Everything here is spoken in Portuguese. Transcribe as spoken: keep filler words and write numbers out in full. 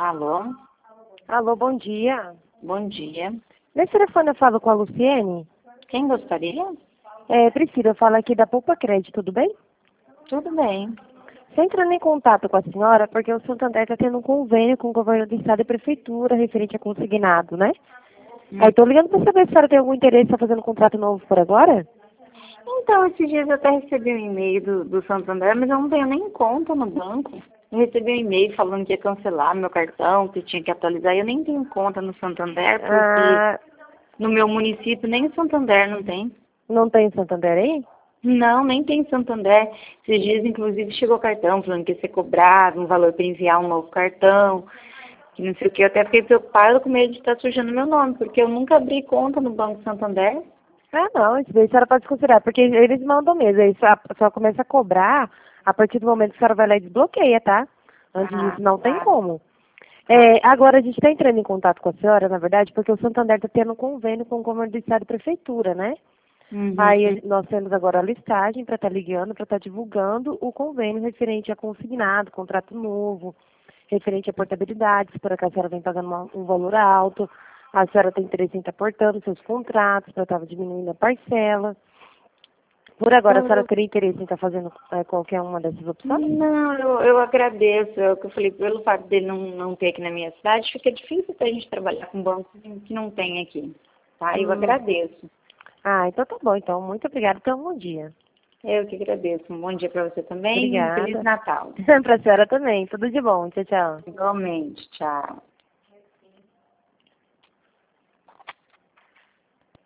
Alô? Alô, bom dia. Bom dia. Nesse telefone eu falo com a Luciene. Quem gostaria? É, Priscila, eu falo aqui da Poupa Crédito, tudo bem? Tudo bem. Estou entrando em contato com a senhora porque o Santander está tendo um convênio com o governo do estado e prefeitura referente a consignado, né? Hum. Aí estou ligando para saber se a senhora tem algum interesse em estar fazendo um contrato novo por agora? Então, esses dias eu até recebi um e-mail do, do Santander, mas eu não tenho nem conta no banco. Eu recebi um e-mail falando que ia cancelar meu cartão, que eu tinha que atualizar. Eu nem tenho conta no Santander, porque Ah, no meu município nem o Santander não tem. não tem Santander aí? Não, nem tem Santander. Esses dias, inclusive, chegou cartão falando que ia ser cobrado um valor para enviar um novo cartão, que não sei o que. Eu até fiquei preocupada com medo de estar sujando meu nome, porque eu nunca abri conta no Banco Santander. Ah, não, isso daí a senhora pode considerar, porque eles mandam mesmo, aí só, só começa a cobrar a partir do momento que a senhora vai lá e desbloqueia, tá? Antes Ah, disso não tem tá. como. Tá. É, agora a gente está entrando em contato com a senhora, na verdade, porque o Santander está tendo um convênio com o governo do estado e prefeitura, né? Uhum. Aí nós temos agora a listagem para estar ligando, para estar divulgando o convênio referente a consignado, contrato novo, referente à portabilidade, se por acaso a senhora vem pagando uma- um valor alto, a senhora tem interesse em estar portando seus contratos para estar diminuindo a parcela. Por agora, a senhora Eu, teria interesse em estar fazendo é, qualquer uma dessas opções? não, eu, eu agradeço. É o que eu falei, pelo fato dele não, não ter aqui na minha cidade, fica difícil pra gente trabalhar com bancos que não tem aqui. Tá? Eu Hum. agradeço. Ah, então tá bom. Então, muito obrigada. Então, um bom dia. Eu que agradeço. Um bom dia para você também e um Feliz Obrigada. Natal. Para a senhora também. Tudo de bom. Tchau, tchau. Igualmente. Tchau.